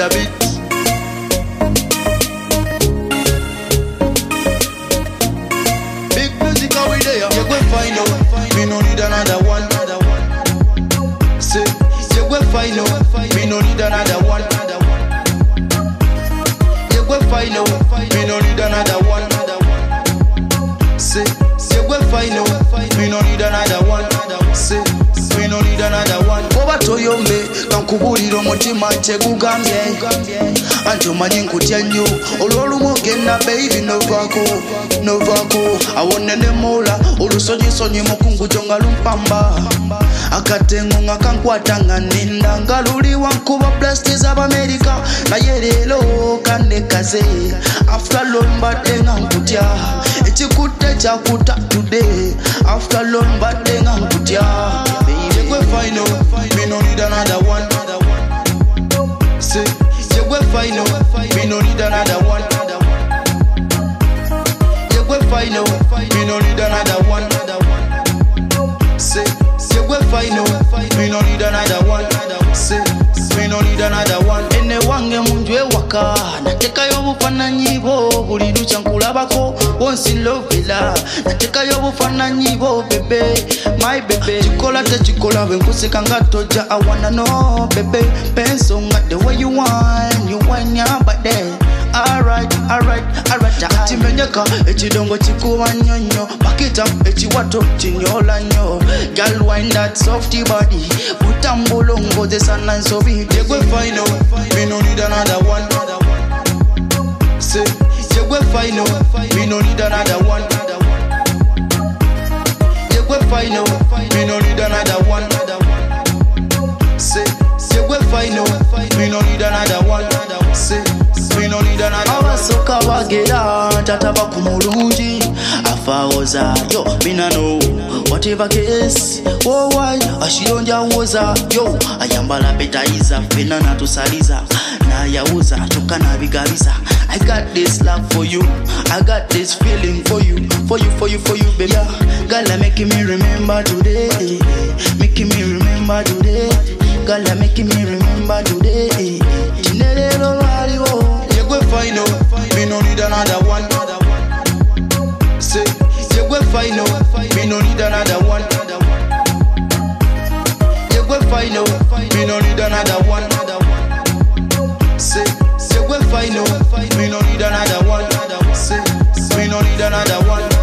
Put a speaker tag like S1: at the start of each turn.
S1: a bit. Big music over there. You go find out. Me no need another one. Say, you go find out. Me no need another one. You go find out. Me no need another one. Say, you go find out. Me no need another one. Say, we no need another one. Oba toyombe kankubulira omutima kyegugambye anti omanyi nkutya nnyo olw'olumu ogenda baby novaako awone ne moola olusonyisonyi mukungu kyo nga lumpamba akatengo nga kankwata nga nninda nga luli wankuba plastic z'Abamerika naye leero kandekaze after long mbadde nga nkutya ekikutte kyakuta today after long mbadde nga nkutya baby gwe final me no need another one say you go final me no need another one you go final me no need another one say you go final me no need another one say me no need another one ene wange munjwe waka natekayo bufananyi bwo buli lucha nkulabako once lovela natekayo bufananyi bwo bebe my baby chikola te chikola wenkusika ngatoja I wanna know baby penso the way you want your body alright atimenyeka ekidongo kikuba nyonyo bakita ekiwato kinyola nnyo girl wind that softy body utambulongo the sun so big you go final me no need another one say you go final me no need another one you go final me no need another one say you go final me no need another one say we no need another one abasoka bagera tataba kumulungi afaoza yo mina no whatever case oh why ashionja woza yo ayambala betaiza fena na tusaliza na yauza toka na bigabisa I got this love for you I got this feeling for you baby girl making me remember today making me remember today girl making me remember today tinelelo waliwo you go final me no need another one say you go final me no need another one you go final me no need another one say you go final me no need another one say me no need another one